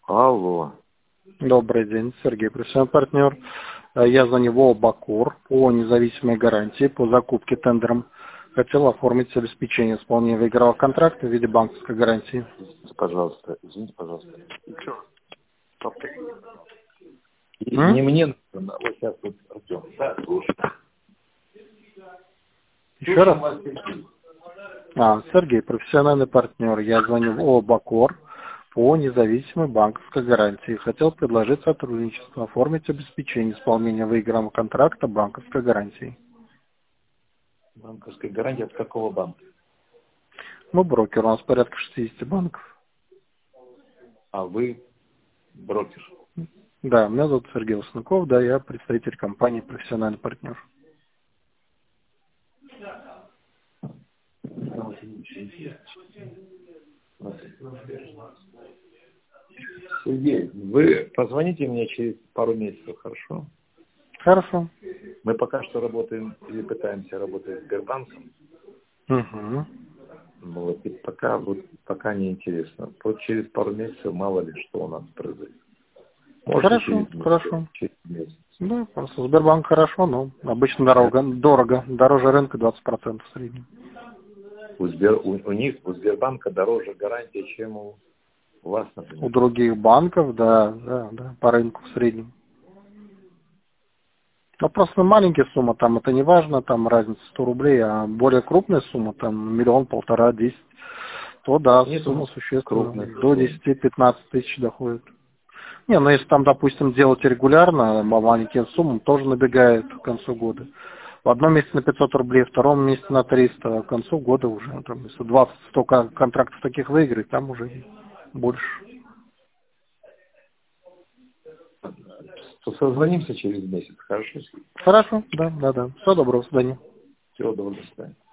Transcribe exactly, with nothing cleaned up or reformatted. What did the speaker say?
Алло. Добрый день, Сергей, профессиональный партнер. Я звоню в ООО «Бакор» по независимой гарантии по закупке тендером. Хотел оформить обеспечение исполнения выиграла контракта в виде банковской гарантии. Извините, пожалуйста, извините, пожалуйста. Что? И М? не мне нужно, вот сейчас вот Артем. Да, слушай. Еще Слушай, раз. вас, Сергей. А, Сергей, профессиональный партнер. Я звоню в ООО «Бакор» по независимой банковской гарантии. Хотел предложить сотрудничество, оформить обеспечение исполнения выигранного контракта банковской гарантии. Банковская гарантия от какого банка? Мы брокер, у нас порядка шестидесяти банков. А вы брокер. Да, меня зовут Сергей Лосняков, да, я представитель компании «Профессиональный партнер». Сергей, вы позвоните мне через пару месяцев, хорошо? Хорошо. Мы пока что работаем или пытаемся работать с Сбербанком. Угу. Вот, и пока, вот, пока не интересно. Вот через пару месяцев мало ли что у нас произойдет. Может, и Хорошо, через месяц. хорошо. Через месяц. Да, просто Сбербанк хорошо, но обычно дорого, дорого, дороже рынка двадцать процентов в среднем. У, Сбер, у, у них, у Сбербанка дороже гарантия, чем у вас, У например. других банков, да, да, да, по рынку в среднем. Но просто маленькие суммы, там это не важно, там разница сто рублей, а более крупная сумма, там миллион, полтора, десять, то да, Нет сумма существенно, крупных до сумм. десяти-пятнадцати тысяч доходит. Не, ну если там, допустим, делать регулярно, маленькие суммы, тоже набегает к концу года. В одном месяце на пятьсот рублей, в втором месяце на триста, а к концу года уже, ну, там, если двадцать сто контрактов таких выиграть, там уже больше. Созвонимся через месяц, хорошо? Хорошо, да, да, да. Всего доброго, до свидания. Всего доброго, до свидания.